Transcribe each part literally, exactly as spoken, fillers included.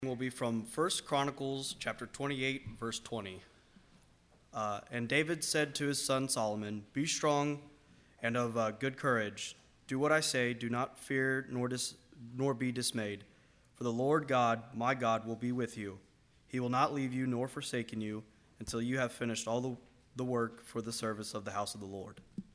Will be from First Chronicles chapter twenty-eight, verse twenty. Uh, and David said to his son Solomon, "Be strong and of uh, good courage. Do what I say. Do not fear nor dis- nor be dismayed. For the Lord God, my God, will be with you. He will not leave you nor forsaken you until you have finished all the, the work for the service of the house of the Lord."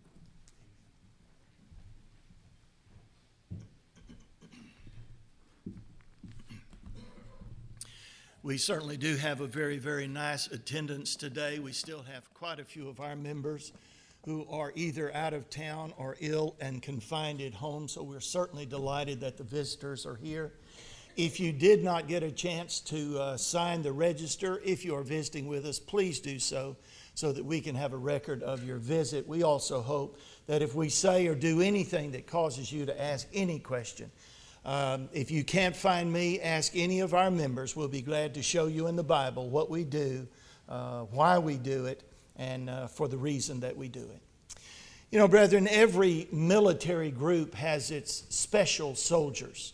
We certainly do have a very, very nice attendance today. We still have quite a few of our members who are either out of town or ill and confined at home, so we're certainly delighted that the visitors are here. If you did not get a chance to uh, sign the register, if you are visiting with us, please do so, so that we can have a record of your visit. We also hope that if we say or do anything that causes you to ask any question, Um, if you can't find me, ask any of our members. We'll be glad to show you in the Bible what we do, uh, why we do it, and uh, for the reason that we do it. You know, brethren, every military group has its special soldiers.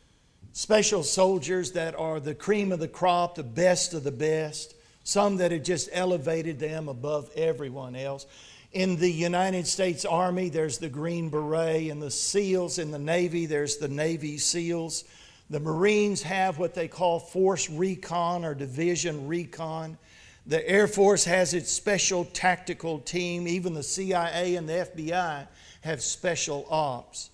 Special soldiers that are the cream of the crop, the best of the best. Some that have just elevated them above everyone else. In the United States Army, there's the Green Beret. In the SEALs, in the Navy, there's the Navy SEALs. The Marines have what they call Force Recon or Division Recon. The Air Force has its special tactical team. Even the C I A and the F B I have special ops.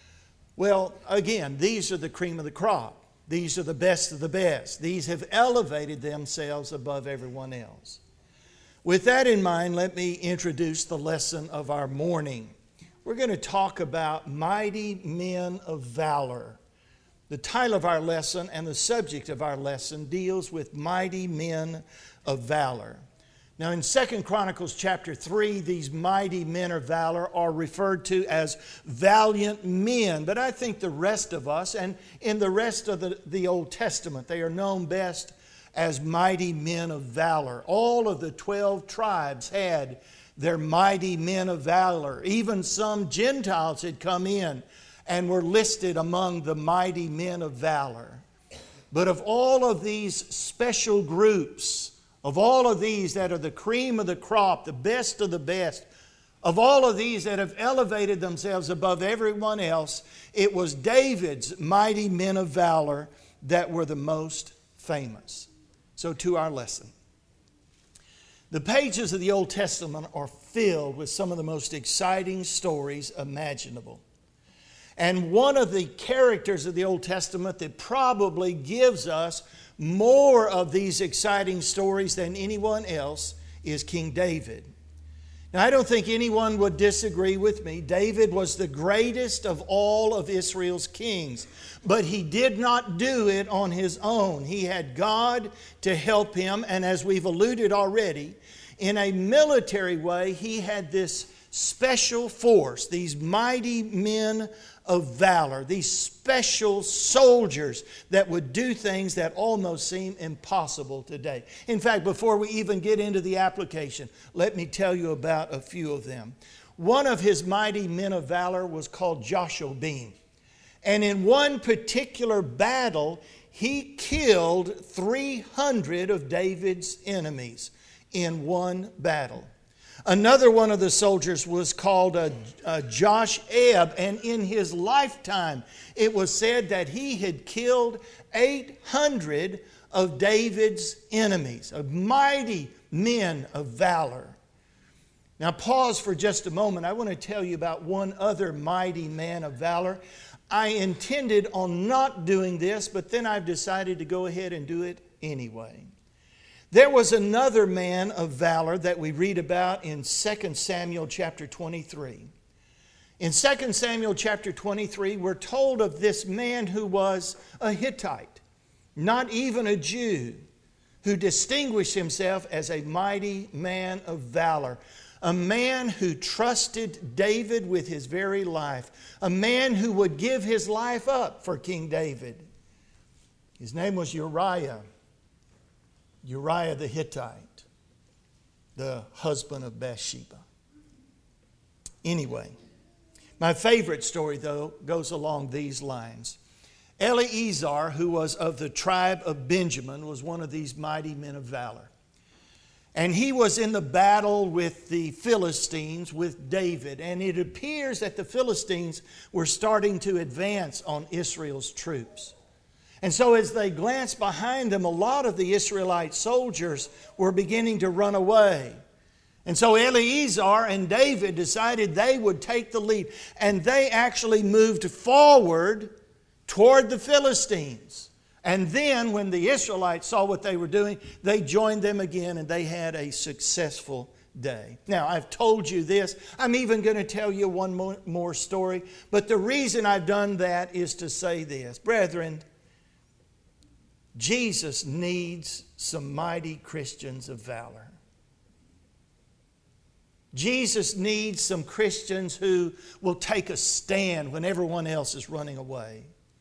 Well, again, these are the cream of the crop. These are the best of the best. These have elevated themselves above everyone else. With that in mind, let me introduce the lesson of our morning. We're going to talk about mighty men of valor. The title of our lesson and the subject of our lesson deals with mighty men of valor. Now in Second Chronicles chapter three, these mighty men of valor are referred to as valiant men. But I think the rest of us, and in the rest of the, the Old Testament, they are known best as mighty men of valor. All of the twelve tribes had their mighty men of valor. Even some Gentiles had come in and were listed among the mighty men of valor. But of all of these special groups, of all of these that are the cream of the crop, the best of the best, of all of these that have elevated themselves above everyone else, it was David's mighty men of valor that were the most famous. So to our lesson. The pages of the Old Testament are filled with some of the most exciting stories imaginable. And one of the characters of the Old Testament that probably gives us more of these exciting stories than anyone else is King David. Now, I don't think anyone would disagree with me. David was the greatest of all of Israel's kings. But he did not do it on his own. He had God to help him. And as we've alluded already, in a military way, he had this special force, these mighty men of valor, these special soldiers that would do things that almost seem impossible today. In fact, before we even get into the application, let me tell you about a few of them. One of his mighty men of valor was called Joshua-Beam. And in one particular battle, he killed three hundred of David's enemies in one battle. Another one of the soldiers was called uh, uh, Josh-Eb, and in his lifetime, it was said that he had killed eight hundred of David's enemies, of mighty men of valor. Now pause for just a moment. I want to tell you about one other mighty man of valor. I intended on not doing this, but then I've decided to go ahead and do it anyway. There was another man of valor that we read about in Second Samuel chapter twenty-three. In Second Samuel chapter twenty-three, we're told of this man who was a Hittite, not even a Jew, who distinguished himself as a mighty man of valor. A man who trusted David with his very life. A man who would give his life up for King David. His name was Uriah. Uriah the Hittite, the husband of Bathsheba. Anyway, my favorite story, though, goes along these lines. Eleazar, who was of the tribe of Benjamin, was one of these mighty men of valor. And he was in the battle with the Philistines, with David. And it appears that the Philistines were starting to advance on Israel's troops. And so as they glanced behind them, a lot of the Israelite soldiers were beginning to run away. And so Eleazar and David decided they would take the lead. And they actually moved forward toward the Philistines. And then when the Israelites saw what they were doing, they joined them again and they had a successful day. Now, I've told you this. I'm even going to tell you one more, more story. But the reason I've done that is to say this. Brethren, Jesus needs some mighty Christians of valor. Jesus needs some Christians who will take a stand when everyone else is running away.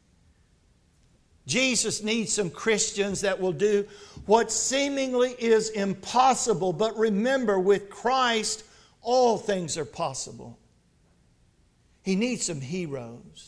Jesus needs some Christians that will do what seemingly is impossible. But remember, with Christ, all things are possible. He needs some heroes.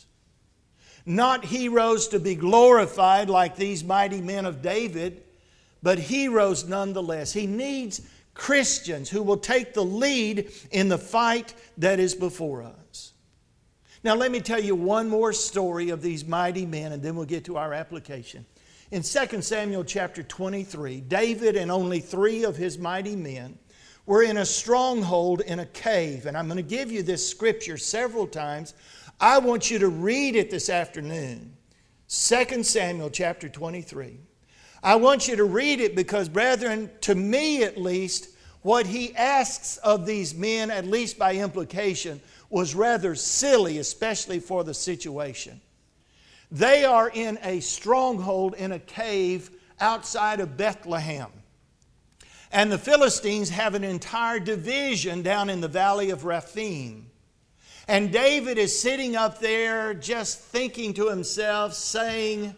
Not heroes to be glorified like these mighty men of David, but heroes nonetheless. He needs Christians who will take the lead in the fight that is before us. Now let me tell you one more story of these mighty men and then we'll get to our application. In Second Samuel chapter twenty-three, David and only three of his mighty men were in a stronghold in a cave. And I'm going to give you this scripture several times. I want you to read it this afternoon. Second Samuel chapter twenty-three. I want you to read it because, brethren, to me at least, what he asks of these men, at least by implication, was rather silly, especially for the situation. They are in a stronghold in a cave outside of Bethlehem. And the Philistines have an entire division down in the valley of Rephaim. And David is sitting up there just thinking to himself, saying,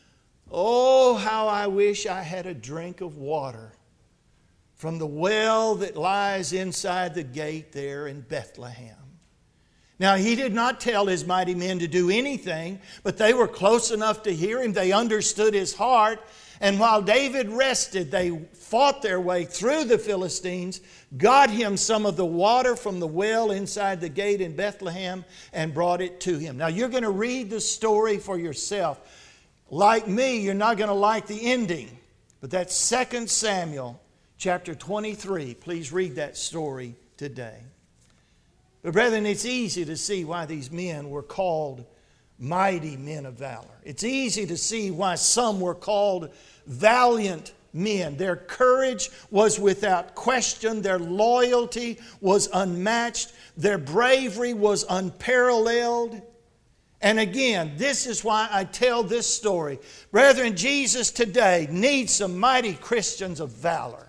"Oh, how I wish I had a drink of water from the well that lies inside the gate there in Bethlehem." Now, he did not tell his mighty men to do anything, but they were close enough to hear him. They understood his heart. And while David rested, they fought their way through the Philistines, got him some of the water from the well inside the gate in Bethlehem, and brought it to him. Now, you're going to read the story for yourself. Like me, you're not going to like the ending. But that's Second Samuel chapter twenty-three. Please read that story today. But brethren, it's easy to see why these men were called mighty men of valor. It's easy to see why some were called valiant men. Their courage was without question. Their loyalty was unmatched. Their bravery was unparalleled. And again, this is why I tell this story. Brethren, Jesus today needs some mighty Christians of valor.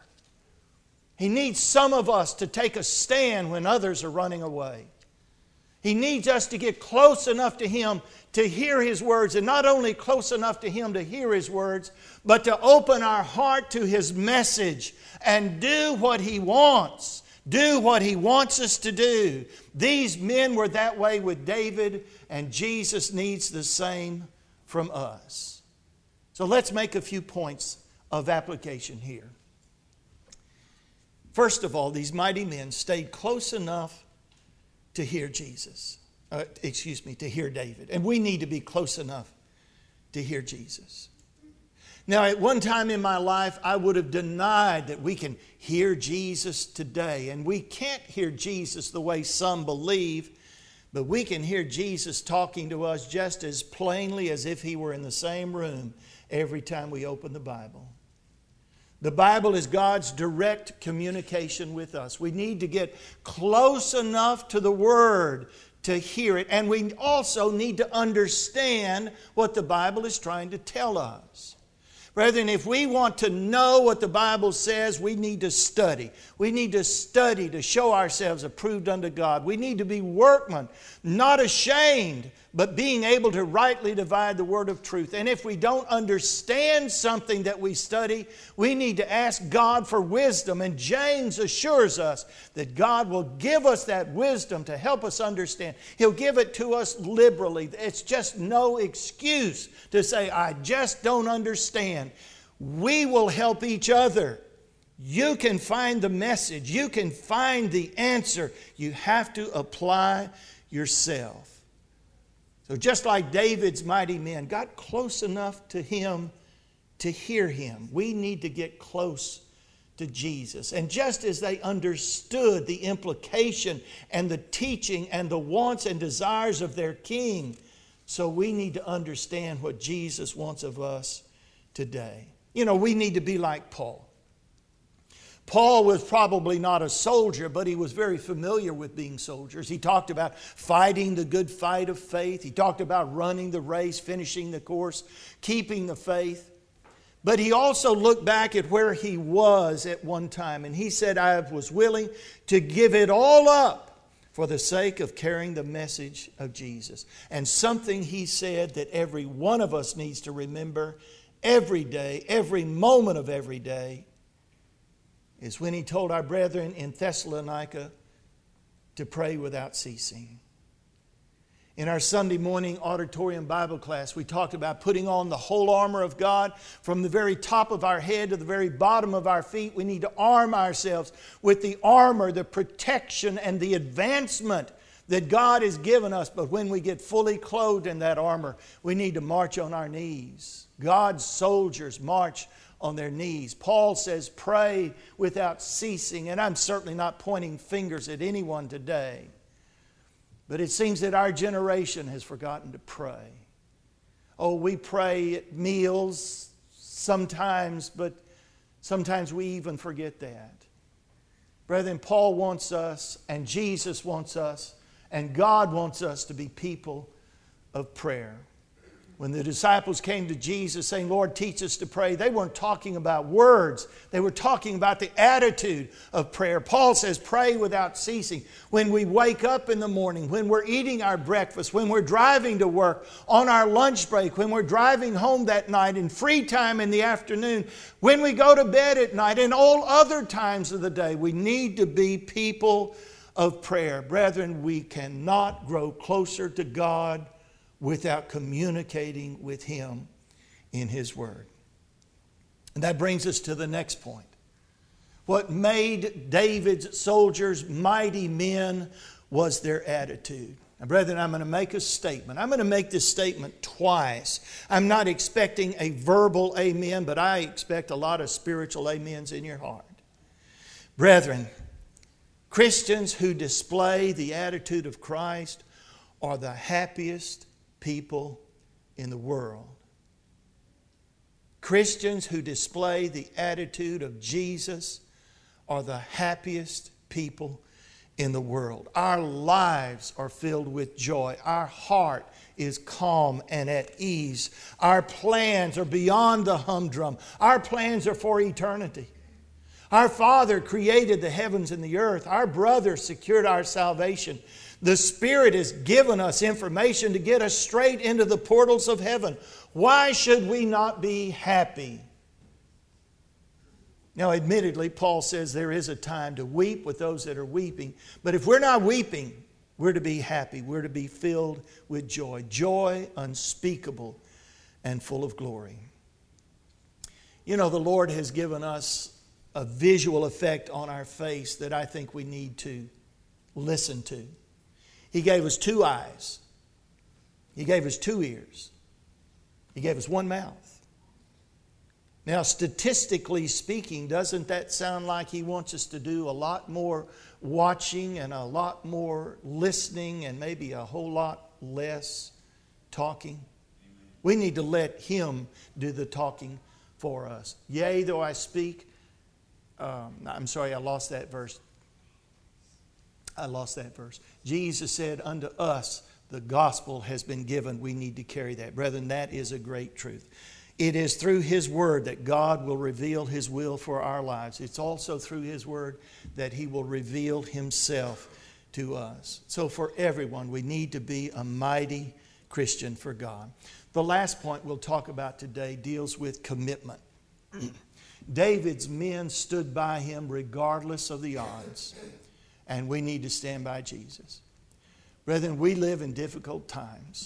He needs some of us to take a stand when others are running away. He needs us to get close enough to Him to hear His words, and not only close enough to Him to hear His words, but to open our heart to His message and do what He wants. Do what He wants us to do. These men were that way with David, and Jesus needs the same from us. So let's make a few points of application here. First of all, these mighty men stayed close enough to hear Jesus. Uh, excuse me, to hear David. And we need to be close enough to hear Jesus. Now, at one time in my life, I would have denied that we can hear Jesus today. And we can't hear Jesus the way some believe, but we can hear Jesus talking to us just as plainly as if He were in the same room every time we open the Bible. The Bible is God's direct communication with us. We need to get close enough to the Word to hear it. And we also need to understand what the Bible is trying to tell us. Brethren, if we want to know what the Bible says, we need to study. We need to study to show ourselves approved unto God. We need to be workmen, not ashamed, but being able to rightly divide the word of truth. And if we don't understand something that we study, we need to ask God for wisdom. And James assures us that God will give us that wisdom to help us understand. He'll give it to us liberally. It's just no excuse to say, I just don't understand. We will help each other. You can find the message. You can find the answer. You have to apply yourself. So just like David's mighty men got close enough to him to hear him, we need to get close to Jesus. And just as they understood the implication and the teaching and the wants and desires of their king, so we need to understand what Jesus wants of us today. You know, we need to be like Paul. Paul was probably not a soldier, but he was very familiar with being soldiers. He talked about fighting the good fight of faith. He talked about running the race, finishing the course, keeping the faith. But he also looked back at where he was at one time, and he said, I was willing to give it all up for the sake of carrying the message of Jesus. And something he said that every one of us needs to remember every day, every moment of every day, is when he told our brethren in Thessalonica to pray without ceasing. In our Sunday morning auditorium Bible class, we talked about putting on the whole armor of God from the very top of our head to the very bottom of our feet. We need to arm ourselves with the armor, the protection, and the advancement that God has given us. But when we get fully clothed in that armor, we need to march on our knees. God's soldiers march on their knees. Paul says, pray without ceasing. And I'm certainly not pointing fingers at anyone today. But it seems that our generation has forgotten to pray. Oh, we pray at meals sometimes, but sometimes we even forget that. Brethren, Paul wants us, and Jesus wants us, and God wants us to be people of prayer. When the disciples came to Jesus saying, Lord, teach us to pray, they weren't talking about words. They were talking about the attitude of prayer. Paul says, pray without ceasing. When we wake up in the morning, when we're eating our breakfast, when we're driving to work, on our lunch break, when we're driving home that night, in free time in the afternoon, when we go to bed at night, and all other times of the day, we need to be people of prayer. Brethren, we cannot grow closer to God without communicating with Him in His Word. And that brings us to the next point. What made David's soldiers mighty men was their attitude. Now, brethren, I'm going to make a statement. I'm going to make this statement twice. I'm not expecting a verbal amen, but I expect a lot of spiritual amens in your heart. Brethren, Christians who display the attitude of Christ are the happiest people in the world. Christians who display the attitude of Jesus are the happiest people in the world. Our lives are filled with joy. Our heart is calm and at ease. Our plans are beyond the humdrum. Our plans are for eternity. Our Father created the heavens and the earth. Our brother secured our salvation. The Spirit has given us information to get us straight into the portals of heaven. Why should we not be happy? Now, admittedly, Paul says there is a time to weep with those that are weeping. But if we're not weeping, we're to be happy. We're to be filled with joy. Joy unspeakable and full of glory. You know, the Lord has given us a visual effect on our face that I think we need to listen to. He gave us two eyes. He gave us two ears. He gave us one mouth. Now, statistically speaking, doesn't that sound like He wants us to do a lot more watching and a lot more listening and maybe a whole lot less talking? We need to let Him do the talking for us. Yea, though I speak... Um, I'm sorry, I lost that verse. I lost that verse. Jesus said, unto us the gospel has been given. We need to carry that. Brethren, that is a great truth. It is through His Word that God will reveal His will for our lives. It's also through His Word that He will reveal Himself to us. So for everyone, we need to be a mighty Christian for God. The last point we'll talk about today deals with commitment. David's men stood by him regardless of the odds, and we need to stand by Jesus. Brethren, we live in difficult times.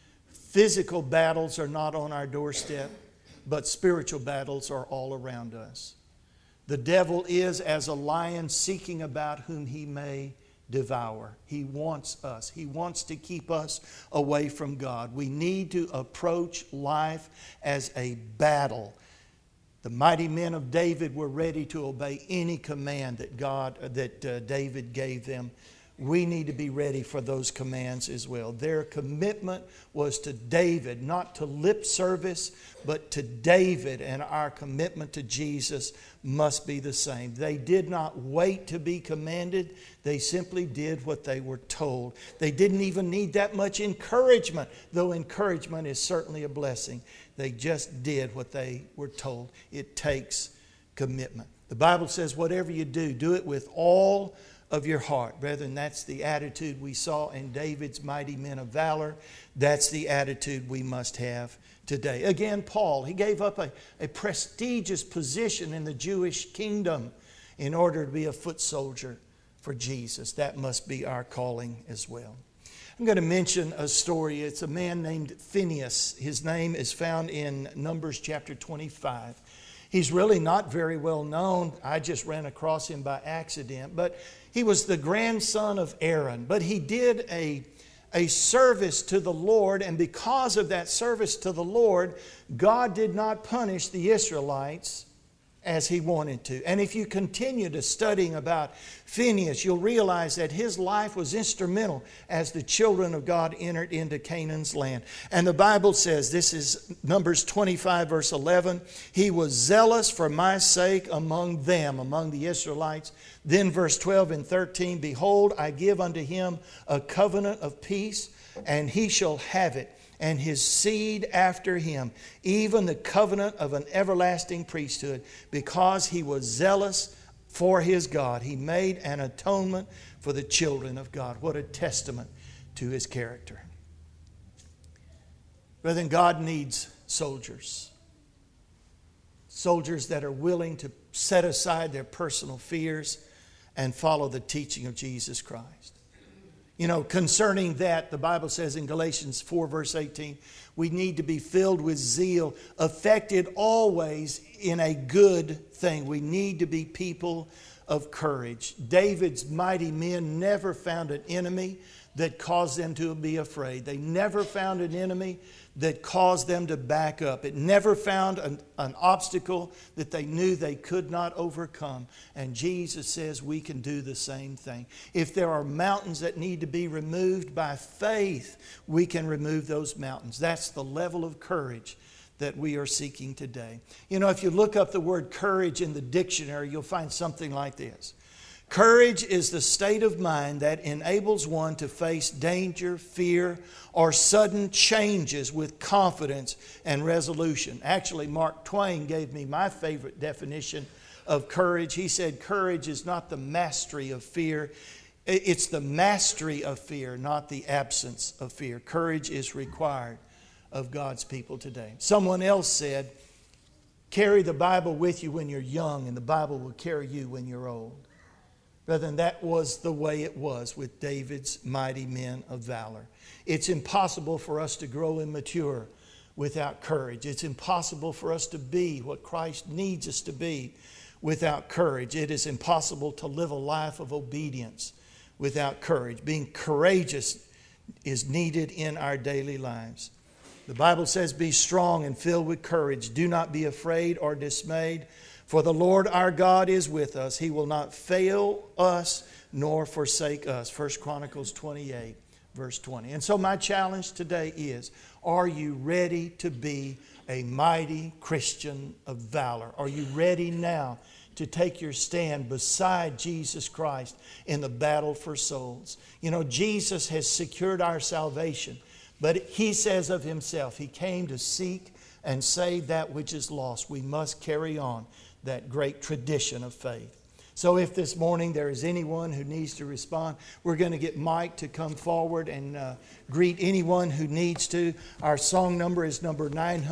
Physical battles are not on our doorstep, but spiritual battles are all around us. The devil is as a lion seeking about whom he may devour. He wants us. He wants to keep us away from God. We need to approach life as a battle. The mighty men of David were ready to obey any command that God, that uh, David gave them. We need to be ready for those commands as well. Their commitment was to David, not to lip service, but to David, and our commitment to Jesus must be the same. They did not wait to be commanded. They simply did what they were told. They didn't even need that much encouragement, though encouragement is certainly a blessing. They just did what they were told. It takes commitment. The Bible says, whatever you do, do it with all of your heart. Brethren, that's the attitude we saw in David's mighty men of valor. That's the attitude we must have today. Again, Paul, he gave up a, a prestigious position in the Jewish kingdom in order to be a foot soldier for Jesus. That must be our calling as well. I'm going to mention a story. It's a man named Phineas. His name is found in Numbers chapter twenty-five. He's really not very well known. I just ran across him by accident. But he was the grandson of Aaron. But he did a, a service to the Lord. And because of that service to the Lord, God did not punish the Israelites as He wanted to. And if you continue to studying about Phineas, you'll realize that his life was instrumental as the children of God entered into Canaan's land. And the Bible says, this is Numbers twenty-five verse eleven, he was zealous for my sake among them, among the Israelites. Then verse twelve and thirteen, behold, I give unto him a covenant of peace, and he shall have it, and his seed after him, even the covenant of an everlasting priesthood, because he was zealous for his God. He made an atonement for the children of God. What a testament to his character. Brethren, God needs soldiers. Soldiers that are willing to set aside their personal fears and follow the teaching of Jesus Christ. You know, concerning that, the Bible says in Galatians four verse eighteen, we need to be filled with zeal, affected always in a good thing. We need to be people of courage. David's mighty men never found an enemy that caused them to be afraid. They never found an enemy that caused them to back up. It never found an, an obstacle that they knew they could not overcome. And Jesus says we can do the same thing. If there are mountains that need to be removed by faith, we can remove those mountains. That's the level of courage that we are seeking today. You know, if you look up the word courage in the dictionary, you'll find something like this. Courage is the state of mind that enables one to face danger, fear, or sudden changes with confidence and resolution. Actually, Mark Twain gave me my favorite definition of courage. He said, courage is not the mastery of fear. It's the mastery of fear, not the absence of fear. Courage is required of God's people today. Someone else said, carry the Bible with you when you're young, and the Bible will carry you when you're old. Brethren, that was the way it was with David's mighty men of valor. It's impossible for us to grow and mature without courage. It's impossible for us to be what Christ needs us to be without courage. It is impossible to live a life of obedience without courage. Being courageous is needed in our daily lives. The Bible says, be strong and filled with courage. Do not be afraid or dismayed. For the Lord our God is with us. He will not fail us nor forsake us. First Chronicles twenty-eight, verse twenty. And so my challenge today is, are you ready to be a mighty Christian of valor? Are you ready now to take your stand beside Jesus Christ in the battle for souls? You know, Jesus has secured our salvation, but He says of Himself, He came to seek and save that which is lost. We must carry on that great tradition of faith. So if this morning there is anyone who needs to respond, we're going to get Mike to come forward and uh, greet anyone who needs to. Our song number is number nine hundred.